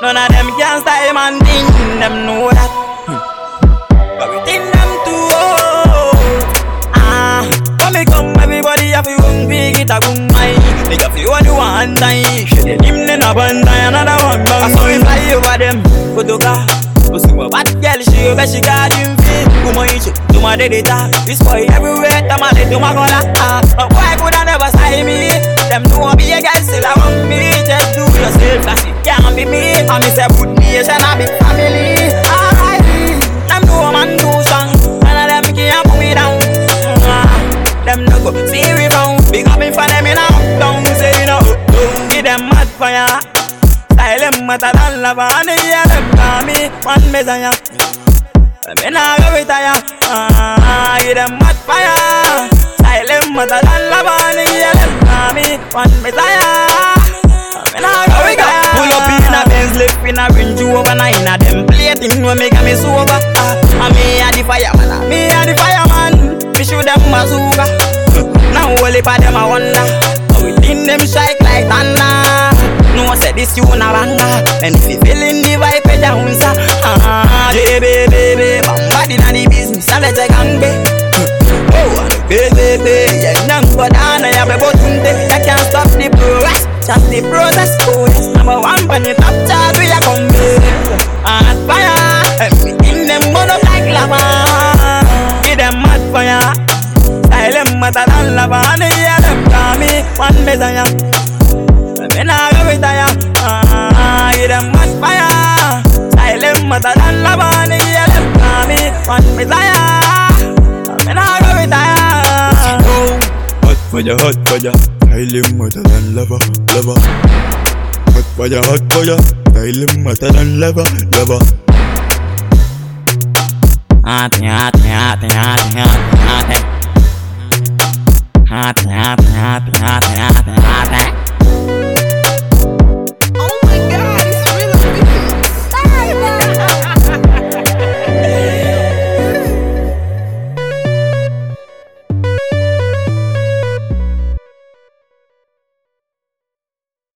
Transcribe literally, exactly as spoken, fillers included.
none of them can style man thing. Them know that. But we think them too old. Ah, when me come, everybody have to run big, it a gun my. Nigga feel what you want time. Should they him then a band another one bang. I saw him fly over them. Go to car. Go see my bad girl, she bet she got him fit. Go my itch, do my daddy talk. This boy everywhere, come on, do my collar. Ah, a boy coulda never say me. Them know be a girl still a want me. Just do yourself, cause it can't be me. I me say good nation, a big family. Alright, them know man do song. None of them can't put me down. Ah, them no go see we round. Big up me for them in a down. Say you know, don't give them mad fire. Style them matter than lava. And they hear them call me one messiah. Me nah go retire. Ah, give them mad fire. Style them matter than lava. And they hear them call me one messiah. Me nah go retire. Pull up in a Benz, lift in a Range Rover. Now in a them plating when me get me sober. Ah, me a the fireman. Me a the fireman. Me shoot them bazooka. Now all of them a wonder how we think them strike like thunder. No say this you na banga. And if you feeling the vibe, pay down sir. Ah, baby, baby, bambadi na the business, I let you gang be. Oh, and baby, baby, yeah, nang go down, I have a button there. I can't stop the progress, just the process. Oh yes, number one, when you top chart, we a come back. And fire, everything them burn up like lava. Give them mad fire. Style them matter than lava. And they hear them call me one messiah. Me nah go retire. Ah, give them mad fire. Style them matter than lava. And they hear them call me one messiah. Me nah go retire. Hot fire, hot fire. Style them matter than lava, lava. Hot fire, hot fire. Style them matter than lava, lava. Hot, hot, hot, hot, hot, hot.